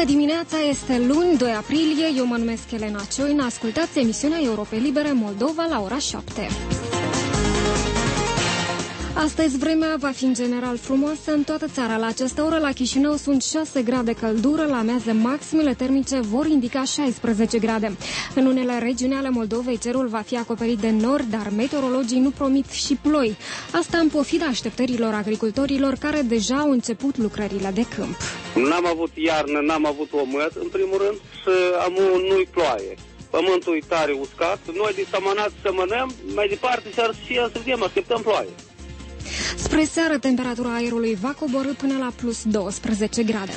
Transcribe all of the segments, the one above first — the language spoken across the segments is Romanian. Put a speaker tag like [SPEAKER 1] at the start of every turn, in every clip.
[SPEAKER 1] Bună dimineața, este luni, 2 aprilie, eu mă numesc Elena Cioina, ascultați emisiunea Europe Libere Moldova la ora 7. Astăzi vremea va fi în general frumoasă în toată țara. La această oră la Chișinău sunt 6 grade căldură, la amiază maximele termice vor indica 16 grade. În unele regiuni ale Moldovei cerul va fi acoperit de nori, dar meteorologii nu promit și ploi. Asta în pofida așteptărilor agricultorilor care deja au început lucrările de câmp.
[SPEAKER 2] N-am avut iarnă, n-am avut omăt în primul rând și nu-i ploaie. Pământul e tare uscat, noi de sămănat sămănăm, mai departe să vedem, așteptăm ploaie.
[SPEAKER 1] Spre seară, temperatura aerului va coborî până la plus 12 grade.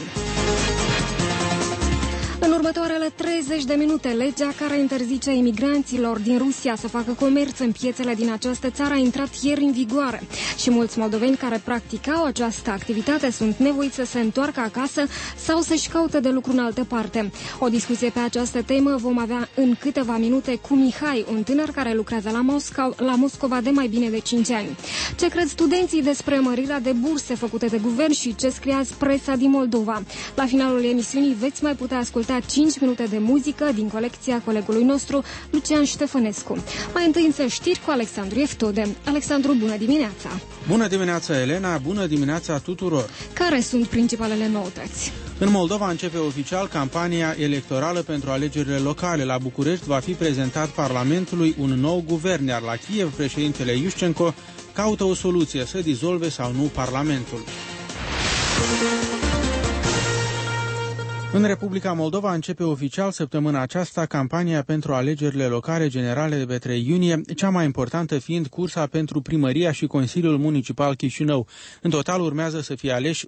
[SPEAKER 1] În următoarele 30 de minute, legea care interzice imigranților din Rusia să facă comerț în piețele din această țară a intrat ieri în vigoare și mulți moldoveni care practicau această activitate sunt nevoiți să se întoarcă acasă sau să-și caute de lucru în altă parte. O discuție pe această temă vom avea în câteva minute cu Mihai, un tânăr care lucrează la Moscova de mai bine de 5 ani. Ce cred studenții despre mărirea de burse făcute de guvern și ce scrie azi presa din Moldova? La finalul emisiunii veți mai putea asculta 5 minute de muzică din colecția colegului nostru, Lucian Ștefănescu. Mai întâi însă știri cu Alexandru Eftode. Alexandru, bună dimineața!
[SPEAKER 3] Bună dimineața, Elena! Bună dimineața tuturor!
[SPEAKER 1] Care sunt principalele noutăți?
[SPEAKER 3] În Moldova începe oficial campania electorală pentru alegerile locale. La București va fi prezentat Parlamentului un nou guvern, iar la Kiev președintele Iușcenco caută o soluție, să dizolve sau nu Parlamentul. În Republica Moldova începe oficial săptămâna aceasta campania pentru alegerile locale generale de pe 3 iunie, cea mai importantă fiind cursa pentru primăria și Consiliul Municipal Chișinău. În total urmează să fie aleși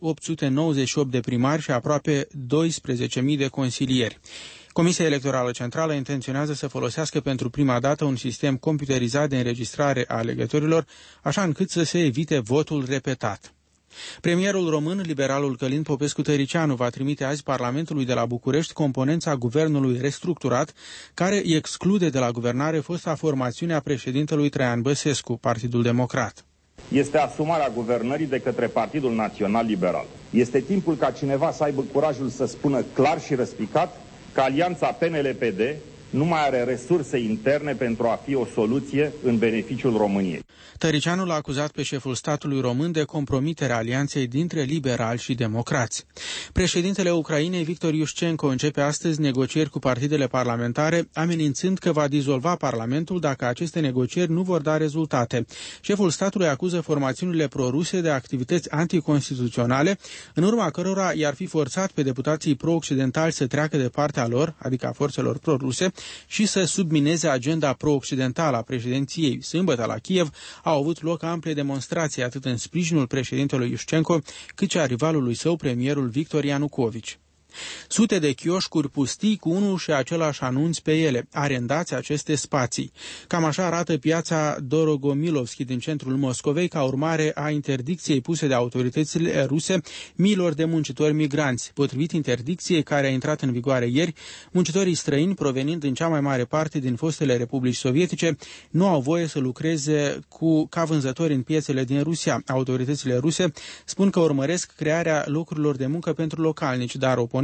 [SPEAKER 3] 898 de primari și aproape 12.000 de consilieri. Comisia Electorală Centrală intenționează să folosească pentru prima dată un sistem computerizat de înregistrare a alegătorilor, așa încât să se evite votul repetat. Premierul român, liberalul Călin Popescu-Tăricianu, va trimite azi Parlamentului de la București componența guvernului restructurat, care exclude de la guvernare fosta formațiune a președintelui Traian Băsescu, Partidul Democrat.
[SPEAKER 4] Este asumarea guvernării de către Partidul Național Liberal. Este timpul ca cineva să aibă curajul să spună clar și răspicat că alianța PNL-PD nu mai are resurse interne pentru a fi o soluție în beneficiul României.
[SPEAKER 3] Tăricianu l-a acuzat pe șeful statului român de compromiterea alianței dintre liberali și democrați. Președintele Ucrainei, Victor Iușcenco, începe astăzi negocieri cu partidele parlamentare, amenințând că va dizolva Parlamentul dacă aceste negocieri nu vor da rezultate. Șeful statului acuză formațiunile proruse de activități anticonstituționale, în urma cărora i-ar fi forțat pe deputații pro-occidentali să treacă de partea lor, adică a forțelor proruse, și să submineze agenda pro-occidentală a președinției. Sâmbătă la Kiev au avut loc ample demonstrații atât în sprijinul președintelui Iușcenco, cât și a rivalului său, premierul Victor Ianucovici. Sute de chioșcuri pustii cu unul și același anunț pe ele. Arendați aceste spații. Cam așa arată piața Dorogomilovski din centrul Moscovei, ca urmare a interdicției puse de autoritățile ruse miilor de muncitori migranți. Potrivit interdicției care a intrat în vigoare ieri, muncitorii străini, provenind în cea mai mare parte din fostele republici sovietice, nu au voie să lucreze ca vânzători în piețele din Rusia. Autoritățile ruse spun că urmăresc crearea locurilor de muncă pentru localnici, dar oponenților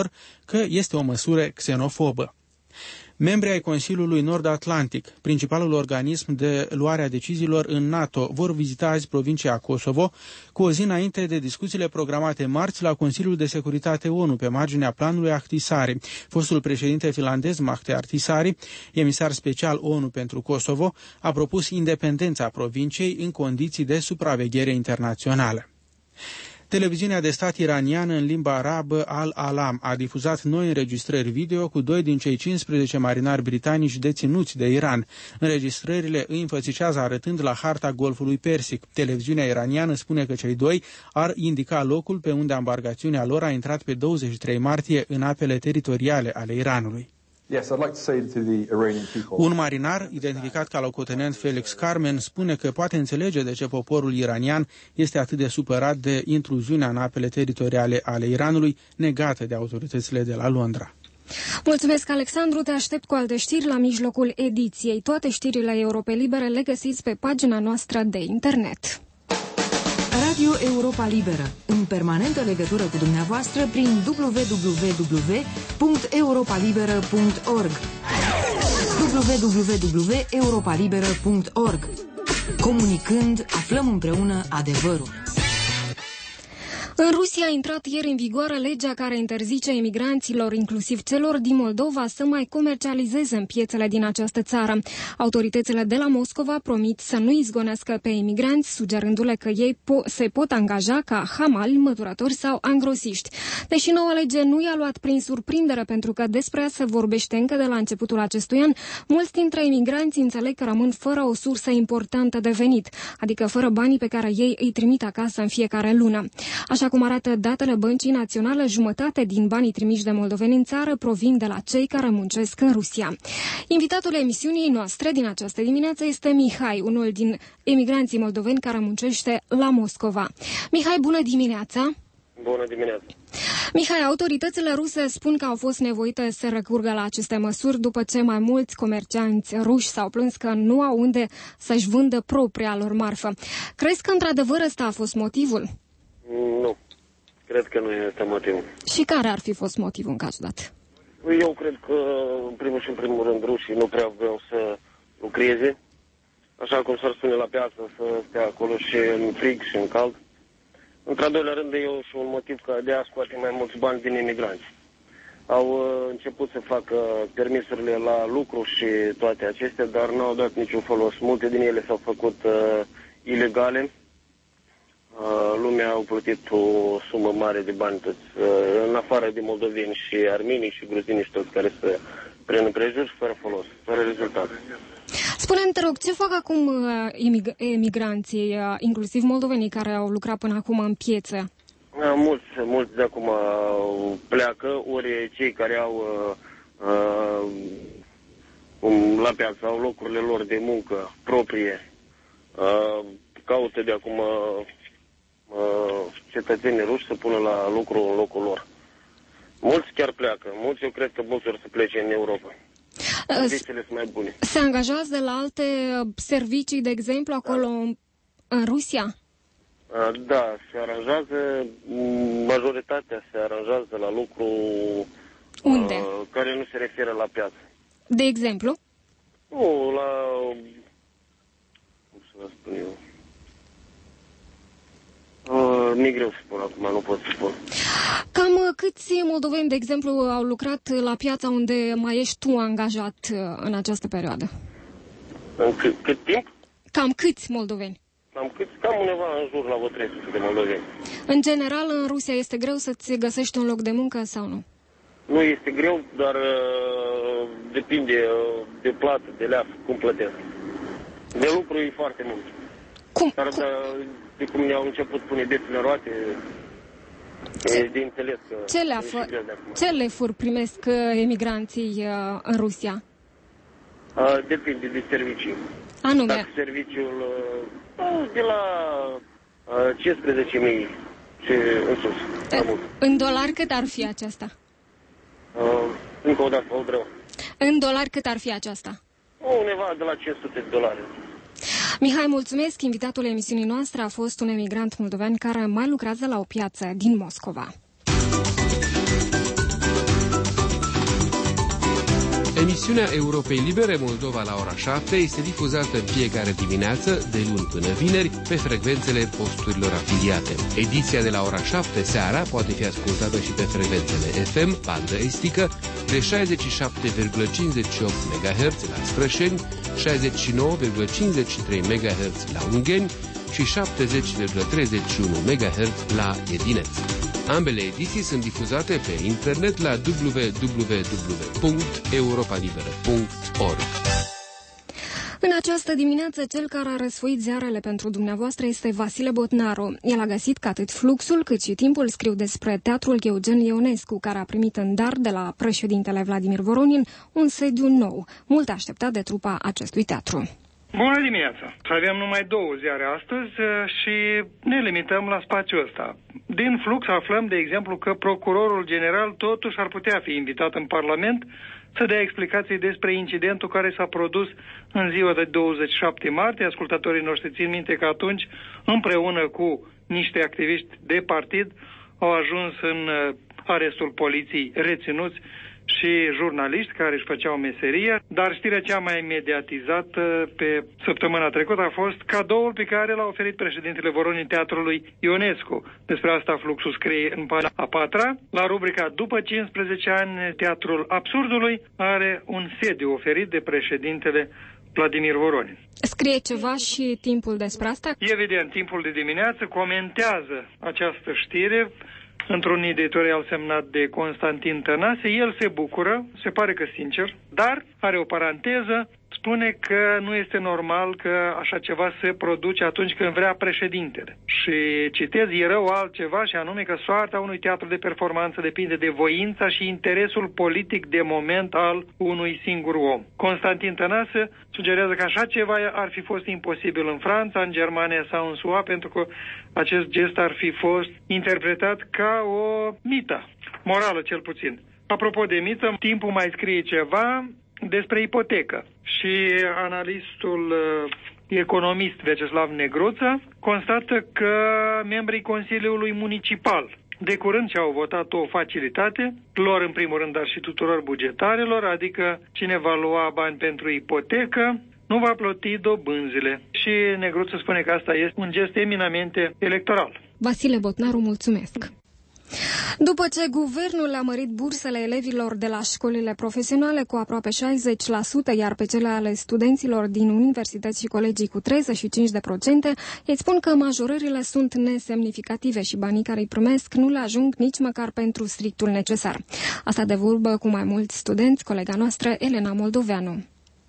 [SPEAKER 3] că este o măsură xenofobă. Membrii ai Consiliului Nord-Atlantic, principalul organism de luare a deciziilor în NATO, vor vizita azi provincia Kosovo, cu o zi înainte de discuțiile programate marți la Consiliul de Securitate ONU pe marginea planului Ahtisaari. Fostul președinte finlandez Mehmet Ahtisaari, emisar special ONU pentru Kosovo, a propus independența provinciei în condiții de supraveghere internațională. Televiziunea de stat iraniană în limba arabă Al-Alam a difuzat noi înregistrări video cu 2 din cei 15 marinari britanici deținuți de Iran. Înregistrările îi înfățișează arătând la harta Golfului Persic. Televiziunea iraniană spune că cei doi ar indica locul pe unde embarcațiunea lor a intrat pe 23 martie în apele teritoriale ale Iranului. Un marinar, identificat ca locotenent Felix Carmen, spune că poate înțelege de ce poporul iranian este atât de supărat de intruziunea în apele teritoriale ale Iranului, negată de autoritățile de la Londra.
[SPEAKER 1] Mulțumesc, Alexandru, te aștept cu alte știri la mijlocul ediției. Toate știrile Europe Libere le găsiți pe pagina noastră de internet.
[SPEAKER 5] Radio Europa Liberă, în permanentă legătură cu dumneavoastră prin www.europalibera.org www.europalibera.org. Comunicând, aflăm împreună adevărul.
[SPEAKER 1] În Rusia a intrat ieri în vigoare legea care interzice emigranților, inclusiv celor din Moldova, să mai comercializeze în piețele din această țară. Autoritățile de la Moscova promit să nu izgonească pe emigranți, sugerându-le că ei se pot angaja ca hamali, măturători sau angrosiști. Deși noua lege nu i-a luat prin surprindere, pentru că despre ea se vorbește încă de la începutul acestui an, mulți dintre emigranți înțeleg că rămân fără o sursă importantă de venit, adică fără banii pe care ei îi trimit acasă în fiecare lună. Așa cum arată datele Băncii Naționale, jumătate din banii trimiși de moldoveni în țară provin de la cei care muncesc în Rusia. Invitatul emisiunii noastre din această dimineață este Mihai, unul din emigranții moldoveni care muncește la Moscova. Mihai, bună dimineața!
[SPEAKER 6] Bună dimineața!
[SPEAKER 1] Mihai, autoritățile ruse spun că au fost nevoite să recurgă la aceste măsuri după ce mai mulți comercianți ruși s-au plâns că nu au unde să-și vândă propria lor marfă. Crezi că într-adevăr ăsta a fost motivul?
[SPEAKER 6] Nu, cred că nu este motivul.
[SPEAKER 1] Și care ar fi fost motivul în cazul dat?
[SPEAKER 6] Eu cred că, în primul și în primul rând, rușii nu prea vreau să lucreze, așa cum s-ar spune la piață, să stea acolo și în frig și în cald. Într-al doilea rând, e și un motiv că de a scoate mai mulți bani din imigranți. Au început să facă permisurile la lucru și toate acestea, dar nu au dat niciun folos. Multe din ele s-au făcut ilegale. Lumea au plătit o sumă mare de bani toți, în afară de moldoveni și armenii și gruzini și toți care se prind împrejur, fără folos, fără rezultat.
[SPEAKER 1] Spune-mi, te rog, ce fac acum emigranții, inclusiv moldovenii care au lucrat până acum în piețe?
[SPEAKER 6] Mulți de acum pleacă, ori cei care au la piață, au locurile lor de muncă proprie, caută de acum cetățenii ruși să pună la lucru în locul lor. Mulți chiar pleacă. Mulți, eu cred că mulți vor să plece în Europa. Condițiile sunt mai bune.
[SPEAKER 1] Se angajează de la alte servicii, de exemplu, acolo în Rusia?
[SPEAKER 6] Da, se aranjează, majoritatea se aranjează la lucru
[SPEAKER 1] unde?
[SPEAKER 6] Care nu se referă la piață.
[SPEAKER 1] De exemplu?
[SPEAKER 6] Nu, la... cum să vă spun eu? Mi-e greu să spun acum, nu pot să spun.
[SPEAKER 1] Cam câți moldoveni, de exemplu, au lucrat la piața unde mai ești tu angajat în această perioadă?
[SPEAKER 6] În cât timp?
[SPEAKER 1] Cam câți moldoveni?
[SPEAKER 6] Cam undeva în jur la 300 de moldoveni.
[SPEAKER 1] În general, în Rusia este greu să-ți găsești un loc de muncă sau nu?
[SPEAKER 6] Nu este greu, dar depinde de plată, de leaf, cum plătesc. De lucru e foarte mult.
[SPEAKER 1] Cum?
[SPEAKER 6] Dar de cum ne-au început pune bețile roate, e de înțeles că...
[SPEAKER 1] Ce lefuri primesc emigranții în Rusia?
[SPEAKER 6] Depinde de servicii.
[SPEAKER 1] Anume?
[SPEAKER 6] Dacă serviciul de la 15.000 și în sus.
[SPEAKER 1] În dolari cât ar fi aceasta?
[SPEAKER 6] Încă o dată, o vreau.
[SPEAKER 1] În dolari cât ar fi aceasta?
[SPEAKER 6] Undeva de la $500.
[SPEAKER 1] Mihai, mulțumesc. Invitatul emisiunii noastre a fost un emigrant moldovean care mai lucrează la o piață din Moscova.
[SPEAKER 7] Emisiunea Europei Libere Moldova la ora 7 este difuzată în fiecare dimineață, de luni până vineri, pe frecvențele posturilor afiliate. Ediția de la ora 7 seara poate fi ascultată și pe frecvențele FM, bandă estică, de 67,58 MHz la Strășeni, 69,53 MHz la Ungheni și 70,31 MHz la Edineț. Ambele ediții sunt difuzate pe internet la www.europalibera.org.
[SPEAKER 1] În această dimineață, cel care a răsfoit ziarele pentru dumneavoastră este Vasile Botnaru. El a găsit că atât Fluxul cât și Timpul scriu despre teatrul Eugen Ionescu, care a primit în dar de la președintele Vladimir Voronin un sediu nou, mult așteptat de trupa acestui teatru.
[SPEAKER 8] Bună dimineața! Avem numai 2 ziare astăzi și ne limităm la spațiul ăsta. Din Flux aflăm, de exemplu, că procurorul general totuși ar putea fi invitat în Parlament să dea explicații despre incidentul care s-a produs în ziua de 27 martie. Ascultatorii noștri țin minte că atunci, împreună cu niște activiști de partid, au ajuns în arestul poliției reținuți și jurnaliști care își făceau meseria, dar știrea cea mai mediatizată pe săptămâna trecută a fost cadoul pe care l-a oferit președintele Voronin Teatrului Ionescu. Despre asta Fluxul scrie în pagina a 4-a. La rubrica După 15 ani, Teatrul Absurdului are un sediu oferit de președintele Vladimir Voronin.
[SPEAKER 1] Scrie ceva și Timpul despre asta?
[SPEAKER 8] Evident, Timpul de dimineață comentează această știre într-un editorial semnat de Constantin Tănase. El se bucură, se pare că sincer, dar are o paranteză, spune că nu este normal că așa ceva se produce atunci când vrea președintele. Și citez, e rău altceva, și anume că soarta unui teatru de performanță depinde de voința și interesul politic de moment al unui singur om. Constantin Tănase sugerează că așa ceva ar fi fost imposibil în Franța, în Germania sau în SUA, pentru că acest gest ar fi fost interpretat ca o mită, morală cel puțin. Apropo de mită, Timpul mai scrie ceva despre ipotecă și analistul economist Vyacheslav Negruța constată că membrii Consiliului Municipal de curând și-au votat o facilitate, lor în primul rând, dar și tuturor bugetarilor, adică cine va lua bani pentru ipotecă nu va plăti dobânzile. Și Negruță spune că asta este un gest eminamente electoral.
[SPEAKER 1] Vasile Botnaru, mulțumesc! După ce guvernul a mărit bursele elevilor de la școlile profesionale cu aproape 60%, iar pe cele ale studenților din universități și colegii cu 35%, ei spun că majorările sunt nesemnificative și banii care îi primesc nu le ajung nici măcar pentru strictul necesar. Asta de vorbă cu mai mulți studenți, colega noastră Elena Moldoveanu.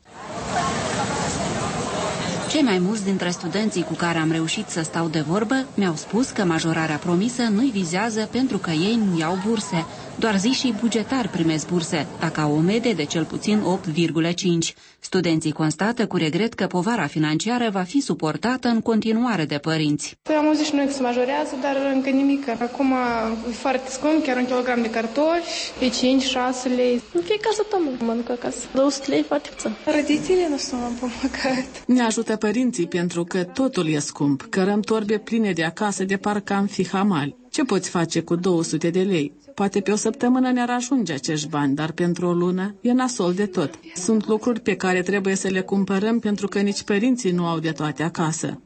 [SPEAKER 9] Cei mai mulți dintre studenții cu care am reușit să stau de vorbă mi-au spus că majorarea promisă nu-i vizează pentru că ei nu iau burse. Doar zișii bugetari primesc burse, dacă au o medie de cel puțin 8,5. Studenții constată cu regret că povara financiară va fi suportată în continuare de părinți.
[SPEAKER 10] Am auzit și noi că se majorează, dar încă nimic. Acum e foarte scump, chiar un kilogram de cartofi, e 5-6 lei.
[SPEAKER 11] În fiecare săptămână mănânc acasă. 200 lei foarte puțin.
[SPEAKER 10] Răditele nu sunt împămăcat.
[SPEAKER 12] Ne ajută părinții pentru că totul e scump. Cărăm torbe pline de acasă de parcă am fi hamali. Ce poți face cu 200 de lei? Poate pe o săptămână ne-ar ajunge acești bani, dar pentru o lună e nasol de tot. Sunt lucruri pe care trebuie să le cumpărăm pentru că nici părinții nu au de toate acasă.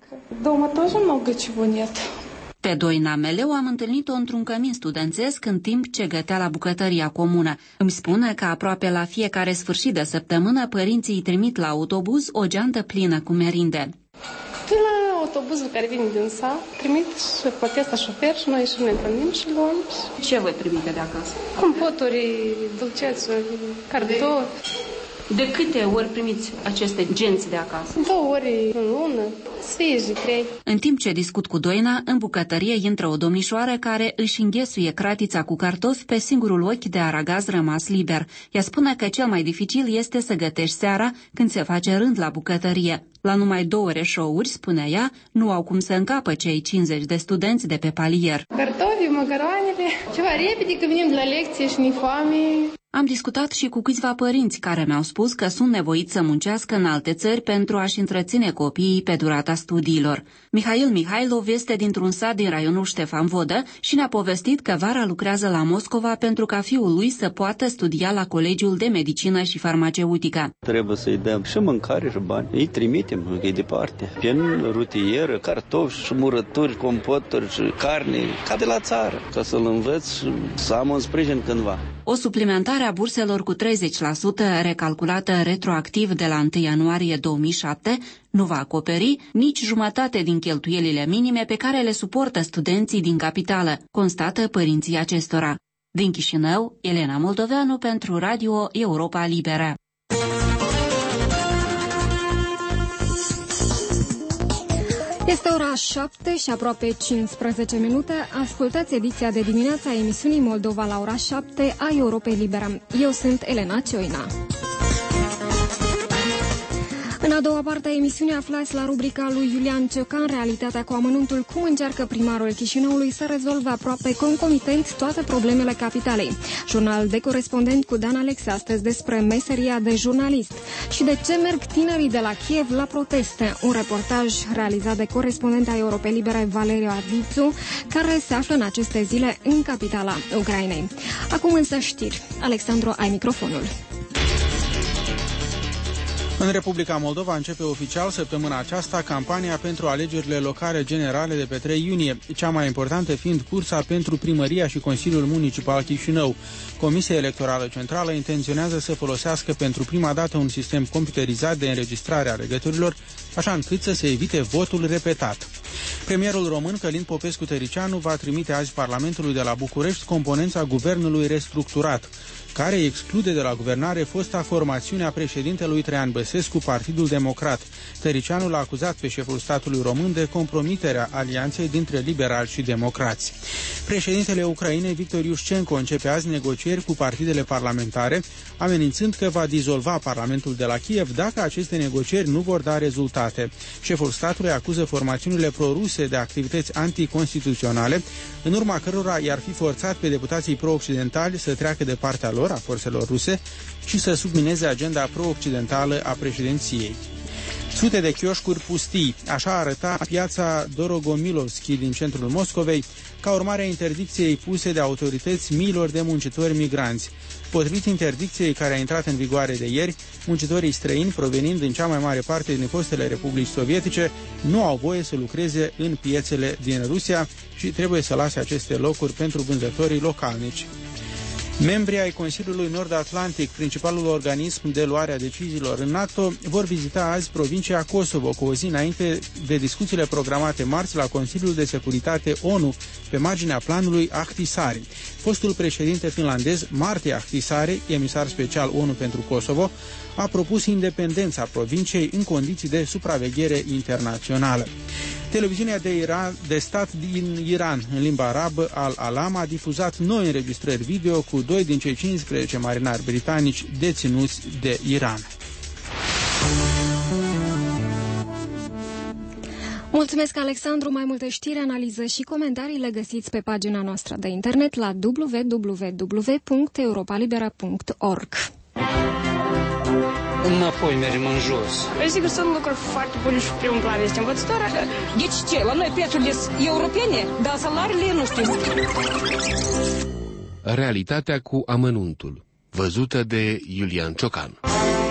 [SPEAKER 9] Pe Doina Meleu am întâlnit-o într-un cămin studențesc în timp ce gătea la bucătăria comună. Îmi spune că aproape la fiecare sfârșit de săptămână părinții îi trimit la autobuz o geantă plină cu merinde.
[SPEAKER 10] De la autobuzul care vine din sat, trimit și plătesc la șofer și noi și ne întâlnim și luăm.
[SPEAKER 9] Ce voi trimite de acasă?
[SPEAKER 10] Compoturi, dulcețuri, cartofi.
[SPEAKER 9] De câte ori primiți aceste genți de acasă?
[SPEAKER 10] 2 ori în lună, sfiji, 3.
[SPEAKER 9] În timp ce discut cu Doina, în bucătărie intră o domnișoară care își înghesuie cratița cu cartofi pe singurul ochi de aragaz rămas liber. Ea spune că cel mai dificil este să gătești seara când se face rând la bucătărie. La numai 2 reșouri, spune ea, nu au cum să încapă cei 50 de studenți de pe palier.
[SPEAKER 10] Cartofi, măcăroanele, ceva repede că venim de la lecție și ne foame.
[SPEAKER 9] Am discutat și cu câțiva părinți care mi-au spus că sunt nevoiți să muncească în alte țări pentru a-și întreține copiii pe durata studiilor. Mihail Mihailov este dintr-un sat din raionul Ștefan Vodă și ne-a povestit că vara lucrează la Moscova pentru ca fiul lui să poată studia la Colegiul de Medicină și Farmaceutică.
[SPEAKER 13] Trebuie să-i dăm și mâncare și bani. Îi trimitem, că e departe. Pien, rutieră, cartofi și murături, compoturi și carne, ca de la țară, ca să-l învăț și să am un sprijin cândva.
[SPEAKER 9] O suplimentare a burselor cu 30% recalculată retroactiv de la 1 ianuarie 2007 nu va acoperi nici jumătate din cheltuielile minime pe care le suportă studenții din capitală, constată părinții acestora. Din Chișinău, Elena Moldoveanu pentru Radio Europa Liberă.
[SPEAKER 1] Este ora 7 și aproape 15 minute. Ascultați ediția de dimineață a emisiunii Moldova la ora 7 a Europei Liberă. Eu sunt Elena Cioina. În a doua parte a emisiunii aflați la rubrica lui Iulian Ciocan, realitatea cu amănuntul, cum încearcă primarul Chișinăului să rezolve aproape concomitent toate problemele capitalei. Jurnal de corespondent cu Dan Alexe astăzi despre meseria de jurnalist și de ce merg tinerii de la Kiev la proteste. Un reportaj realizat de corespondenta Europei Libere Valeria Arvițu, care se află în aceste zile în capitala Ucrainei. Acum însă știri. Alexandru, ai microfonul.
[SPEAKER 3] În Republica Moldova începe oficial săptămâna aceasta campania pentru alegerile locale generale de pe 3 iunie, cea mai importantă fiind cursa pentru Primăria și Consiliul Municipal Chișinău. Comisia Electorală Centrală intenționează să folosească pentru prima dată un sistem computerizat de înregistrare a alegătorilor, așa încât să se evite votul repetat. Premierul român Călin Popescu-Tăricianu va trimite azi Parlamentului de la București componența guvernului restructurat, care exclude de la guvernare fosta formațiune a președintelui Traian Băsescu, Partidul Democrat. Tăricianu l-a acuzat pe șeful statului român de compromiterea alianței dintre liberali și democrați. Președintele Ucrainei, Victor Iușcenko, începe azi negocieri cu partidele parlamentare, amenințând că va dizolva Parlamentul de la Kiev dacă aceste negocieri nu vor da rezultate. Șeful statului acuză formațiunile proruse de activități anticonstituționale, în urma cărora i-ar fi forțat pe deputații pro-occidentali să treacă de partea lor, a forțelor ruse, și să submineze agenda pro-occidentală a președinției. Sute de chioșcuri pustii, așa arăta piața Dorogomilovski din centrul Moscovei, ca urmare a interdicției puse de autorități miilor de muncitori migranți. Potrivit interdicției care a intrat în vigoare de ieri, muncitorii străini, provenind în cea mai mare parte din fostele republici sovietice, nu au voie să lucreze în piețele din Rusia și trebuie să lase aceste locuri pentru vânzătorii localnici. Membrii ai Consiliului Nord-Atlantic, principalul organism de luare a deciziilor în NATO, vor vizita azi provincia Kosovo, cu o zi înainte de discuțiile programate marți la Consiliul de Securitate ONU pe marginea planului Ahtisaari. Fostul președinte finlandez Martti Ahtisaari, emisar special ONU pentru Kosovo, a propus independența provinciei în condiții de supraveghere internațională. Televiziunea de stat din Iran, în limba arabă, Al-Alam, a difuzat noi înregistrări video cu 2 din cei 15 marinari britanici deținuți de Iran.
[SPEAKER 1] Mulțumesc, Alexandru. Mai multe știri, analize și comentarii le găsiți pe pagina noastră de internet la www.europalibera.org.
[SPEAKER 14] Înapoi mergem în jos.
[SPEAKER 11] Sigur, sunt lucruri foarte bune și primul plan este învățătoarea.
[SPEAKER 15] Deci ce? La noi prețurile sunt europene, dar salariile nu știu.
[SPEAKER 7] Realitatea cu amănuntul, văzută de Iulian Ciocan.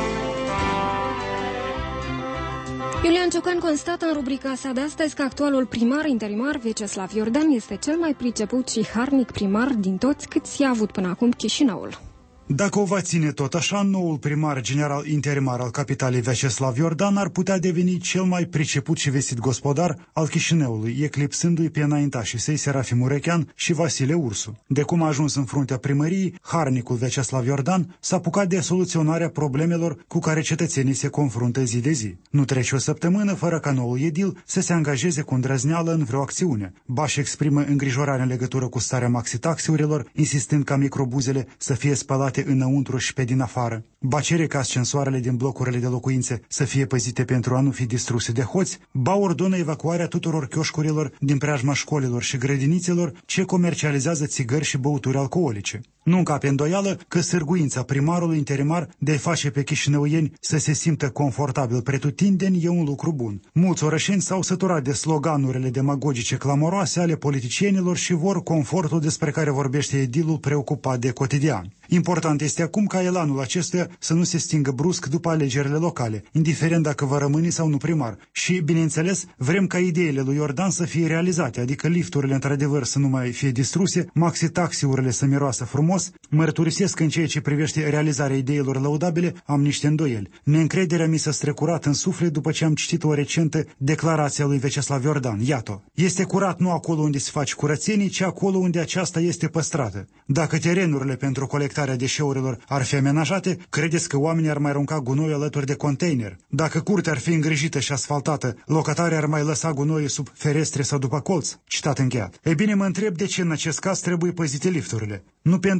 [SPEAKER 1] Iulian Ciocan constată în rubrica sa de astăzi că actualul primar interimar Vyacheslav Iordan este cel mai priceput și harnic primar din toți câți i-a avut până acum Chișinăul.
[SPEAKER 16] Dacă o va ține tot așa, noul primar general interimar al capitalei Vyacheslav Iordan ar putea deveni cel mai priceput și vestit gospodar al Chișinăului, eclipsându-i pe înaintașii săi Serafim Urechean și Vasile Ursu. De cum a ajuns în fruntea primăriei, harnicul Vyacheslav Iordan s-a apucat de soluționarea problemelor cu care cetățenii se confruntă zi de zi. Nu trece o săptămână fără ca noul edil să se angajeze cu îndrăzneală în vreo acțiune. Ba își exprimă îngrijorarea în legătură cu starea maxitaxiurilor, insistând ca microbuzele să fie spălate înăuntru și pe din afară. Ba cere ca ascensoarele din blocurile de locuințe să fie păzite pentru a nu fi distruse de hoți, ba ordonă evacuarea tuturor chioșcurilor din preajma școlilor și grădinițelor ce comercializează țigări și băuturi alcoolice. Nu încape îndoială că sârguința primarului interimar de a face pe chișinăuieni să se simtă confortabil pretutindeni e un lucru bun. Mulți orășeni s-au săturat de sloganurile demagogice clamoroase ale politicienilor și vor confortul despre care vorbește edilul preocupat de cotidian. Important este acum ca elanul acestuia să nu se stingă brusc după alegerile locale, indiferent dacă va rămâne sau nu primar. Și, bineînțeles, vrem ca ideile lui Iordan să fie realizate, adică lifturile într-adevăr să nu mai fie distruse, maxitaxiurile să miroasă frumos. Mărturisesc în ceea ce privește realizarea ideilor laudabile, am niște îndoieli. Neîncrederea mi s-a strecurat în suflet după ce am citit o recentă declarație a lui Vyacheslav Iordan. Iată, este curat nu acolo unde se face curățenie, ci acolo unde aceasta este păstrată. Dacă terenurile pentru colectarea deșeurilor ar fi amenajate, credeți că oamenii ar mai arunca gunoi alături de container? Dacă curtea ar fi îngrijită și asfaltată, locatarii ar mai lăsa gunoiul sub ferestre sau după colț? Citat încheiat. E bine, mă întreb de ce în acest caz trebuie păzite lifturile. Nu pentru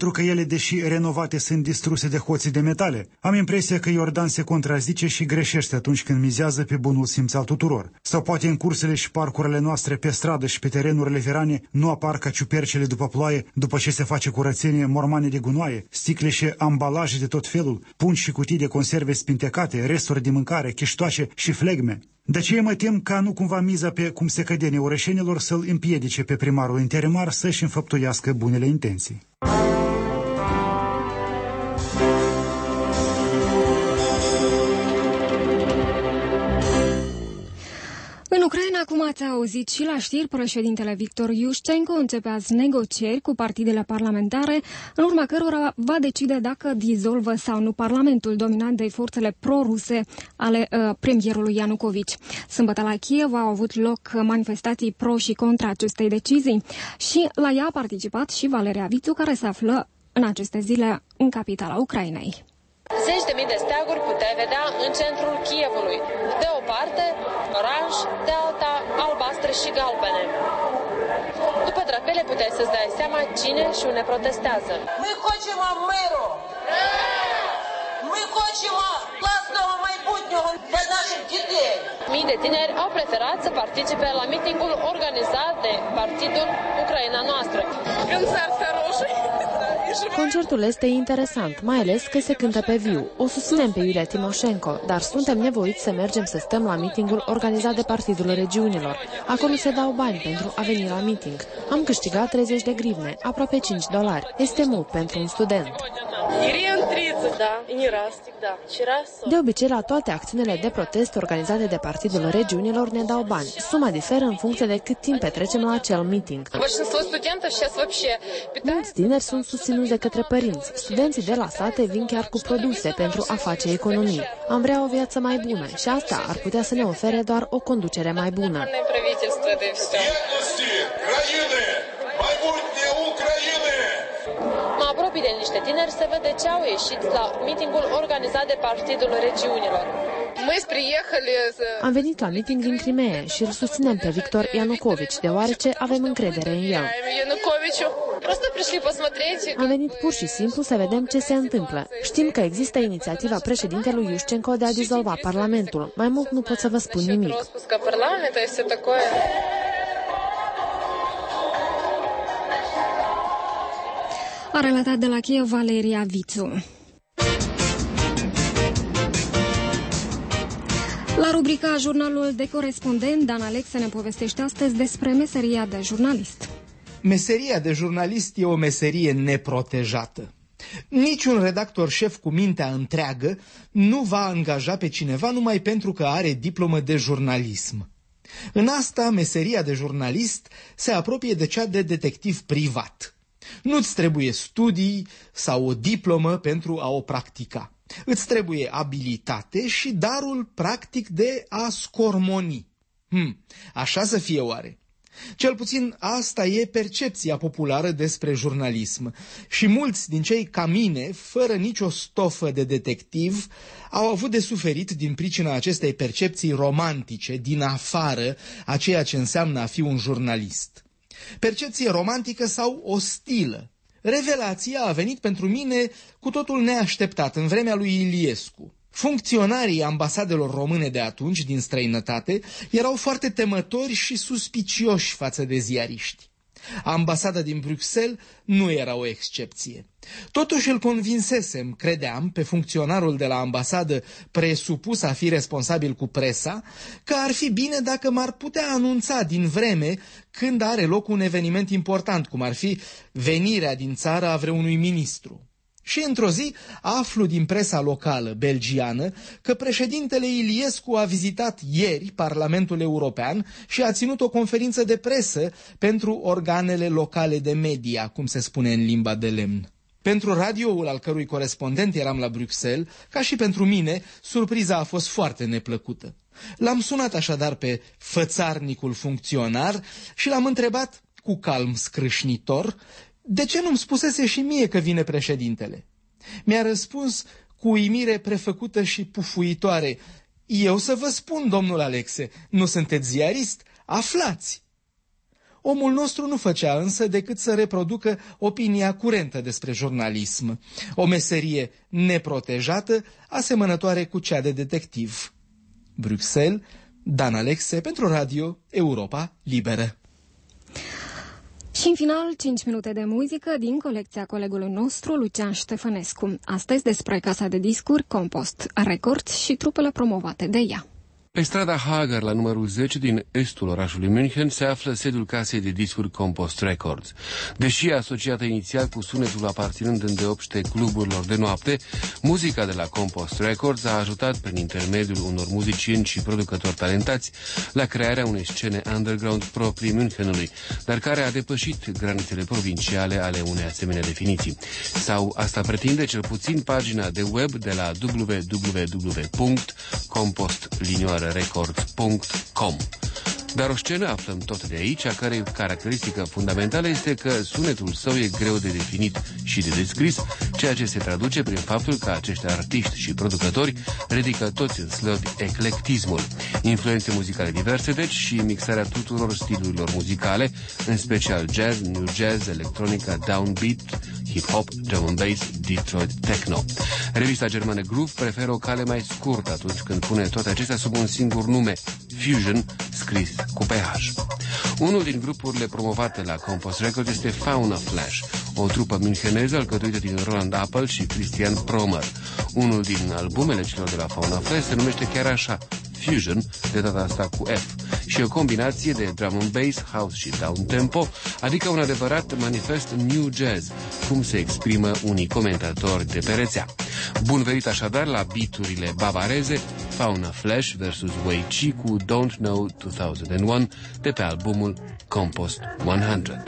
[SPEAKER 16] pentru că ele, deși renovate, sunt distruse de hoții de metale. Am impresia că Iordan se contrazice și greșește atunci când mizează pe bunul simț al tuturor. Sau poate în cursele și parcurile noastre pe stradă și pe terenurile verane nu apar ca ciupercele după ploaie, după ce se face curățenie, mormane de gunoaie, sticle și ambalaje de tot felul, pungi și cutii de conserve spintecate, resturi de mâncare, chiștoace și flegme. De aceea mă tem ca nu cumva miza pe cum se cădenie orășenilor să-l împiedice pe primarul interimar să-și înfăptuiască bunele intenții.
[SPEAKER 1] În Ucraina, cum ați auzit și la știri, președintele Victor Iușcenko începe azi negocieri cu partidele parlamentare, în urma cărora va decide dacă dizolvă sau nu parlamentul dominat de forțele pro-ruse ale premierului Ianucovici. Sâmbătă la Kiev au avut loc manifestații pro și contra acestei decizii și la ea a participat și Valeria Vițu, care se află în aceste zile în capitala Ucrainei.
[SPEAKER 14] Zeci de mii de steaguri puteai vedea în centrul Kievului. De o parte, oranj, de alta, albastre și galbene. După drapele puteai să-ți dai seama cine și unde protestează.
[SPEAKER 17] Мы хочемо миру! Ми хочемо класного майбутнього для наших дітей!
[SPEAKER 14] Mii de tineri au preferat să participe la mitingul organizat de Partidul Ucraina Noastră.
[SPEAKER 18] Concert хороший! Concertul este interesant, mai ales că se cântă pe viu. O susținem pe Iulia Timoșenko, dar suntem nevoiți să mergem să stăm la mitingul organizat de Partidul Regiunilor. Acolo se dau bani pentru a veni la miting. Am câștigat 30 de grivne, aproape $5. Este mult pentru un student. De obicei, la toate acțiunile de protest organizate de Partidul Regiunilor ne dau bani. Suma diferă în funcție de cât timp petrecem la acel meeting. Mulți tineri sunt susținuți de către părinți. Studenții de la sate vin chiar cu produse pentru a face economii. Am vrea o viață mai bună și asta ar putea să ne ofere doar o conducere mai bună.
[SPEAKER 14] Mă apropii de niște tineri să văd de ce au ieșit la mitingul organizat de Partidul Regiunilor.
[SPEAKER 18] Am venit la meeting din Crimea și îl susținem pe Victor Ianucovici, deoarece avem încredere în el. Am venit pur și simplu să vedem ce se întâmplă. Știm că există inițiativa președintelui Iușcenko de a dizolva Parlamentul. Mai mult nu pot să vă spun nimic.
[SPEAKER 1] A relatat de la Kiev Valeria Vițu. La rubrica Jurnalul de corespondent, Dan Alexe ne povestește astăzi despre meseria de jurnalist.
[SPEAKER 19] Meseria de jurnalist e o meserie neprotejată. Niciun redactor șef cu mintea întreagă nu va angaja pe cineva numai pentru că are diplomă de jurnalism. În asta, meseria de jurnalist se apropie de cea de detectiv privat. Nu-ți trebuie studii sau o diplomă pentru a o practica. Îți trebuie abilitate și darul practic de a scormoni. Așa să fie oare? Cel puțin asta e percepția populară despre jurnalism și mulți din cei ca mine, fără nicio stofă de detectiv, au avut de suferit din pricina acestei percepții romantice din afară a ceea ce înseamnă a fi un jurnalist. Percepție romantică sau ostilă. Revelația a venit pentru mine cu totul neașteptat în vremea lui Iliescu. Funcționarii ambasadelor române de atunci din străinătate erau foarte temători și suspicioși față de ziariști. Ambasada din Bruxelles nu era o excepție. Totuși îl convinsesem, credeam, pe funcționarul de la ambasadă presupus a fi responsabil cu presa, că ar fi bine dacă m-ar putea anunța din vreme când are loc un eveniment important, cum ar fi venirea din țară a vreunui ministru. Și într-o zi aflu din presa locală belgiană că președintele Iliescu a vizitat ieri Parlamentul European și a ținut o conferință de presă pentru organele locale de media, cum se spune în limba de lemn. Pentru radioul al cărui corespondent eram la Bruxelles, ca și pentru mine, surpriza a fost foarte neplăcută. L-am sunat așadar pe fățarnicul funcționar și l-am întrebat, cu calm scrâșnitor, de ce nu-mi spusese și mie că vine președintele? Mi-a răspuns cu uimire prefăcută și pufuitoare: eu să vă spun, domnul Alexe, nu sunteți ziarist? Aflați! Omul nostru nu făcea însă decât să reproducă opinia curentă despre jurnalism. O meserie neprotejată, asemănătoare cu cea de detectiv. Bruxelles, Dan Alexe pentru Radio Europa Liberă.
[SPEAKER 1] Și în final, 5 minute de muzică din colecția colegului nostru, Lucian Ștefănescu. Astăzi despre casa de discuri Compost Records și trupele promovate de ea.
[SPEAKER 7] Pe strada Hagar, la numărul 10 din estul orașului München, se află sediul casei de discuri Compost Records. Deși asociată inițial cu sunetul aparținând îndeopște cluburilor de noapte, muzica de la Compost Records a ajutat prin intermediul unor muzicieni și producători talentați la crearea unei scene underground proprii Münchenului, dar care a depășit granițele provinciale ale unei asemenea definiții. Sau asta pretinde cel puțin pagina de web de la www.compost-records.com. Dar o scenă aflăm tot de aici, a cărei caracteristică fundamentală este că sunetul său e greu de definit și de descris, ceea ce se traduce prin faptul că acești artiști și producători ridică toți în slăvi eclectismul. Influențe muzicale diverse, deci, și mixarea tuturor stilurilor muzicale, în special jazz, new jazz, electronica, downbeat, hip-hop, drum and bass, Detroit techno. Revista germană Groove preferă o cale mai scurtă atunci când pune toate acestea sub un singur nume, Fusion, scris cu PH. Unul din grupurile promovate la Compost Records este Fauna Flash, o trupă müncheneză alcătuită din Roland Appel și Christian Promer. Unul din albumele celor de la Fauna Flash se numește chiar așa, Fusion, de data asta cu F, și o combinație de drum and bass, house și down-tempo, adică un adevărat manifest new jazz, cum se exprimă unii comentatori de pe rețea. Bun venit așadar la beaturile bavareze, Fauna Flash vs. Wei Chi cu Don't Know 2001 de pe albumul Compost 100.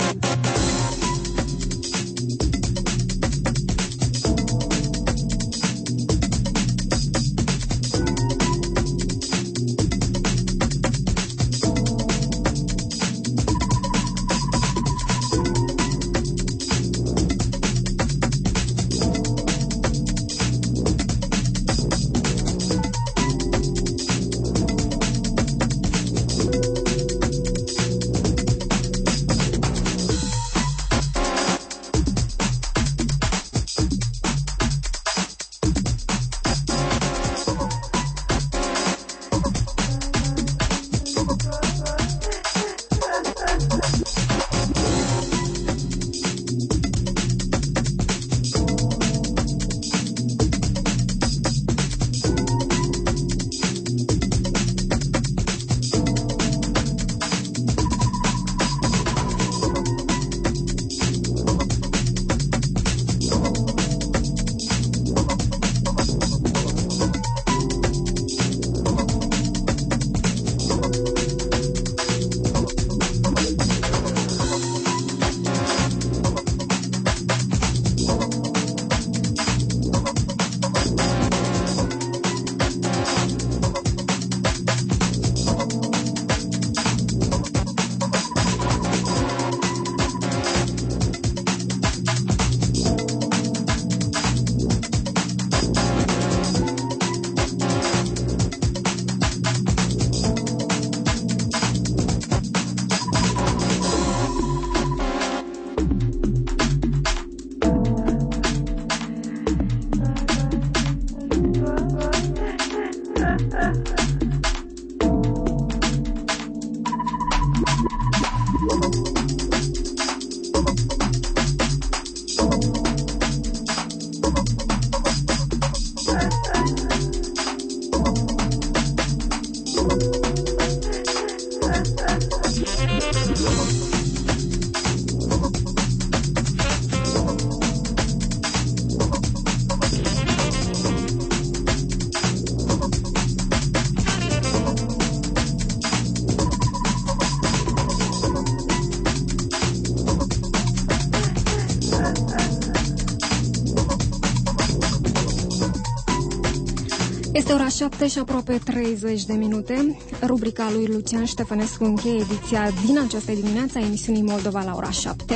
[SPEAKER 1] Este ora 7 și aproape 30 de minute. Rubrica lui Lucian Ștefănescu încheie ediția din această dimineață a emisiunii Moldova la ora 7.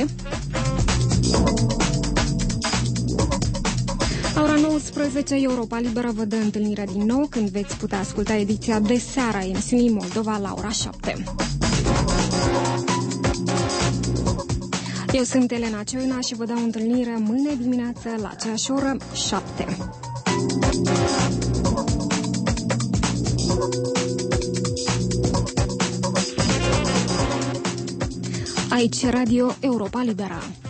[SPEAKER 1] La ora 19, Europa Liberă vă dă întâlnirea din nou când veți putea asculta ediția de seară a emisiunii Moldova la ora 7. Eu sunt Elena Cioina și vă dau întâlnire mâine dimineață la aceeași oră, 7. Aici Radio Europa Libera.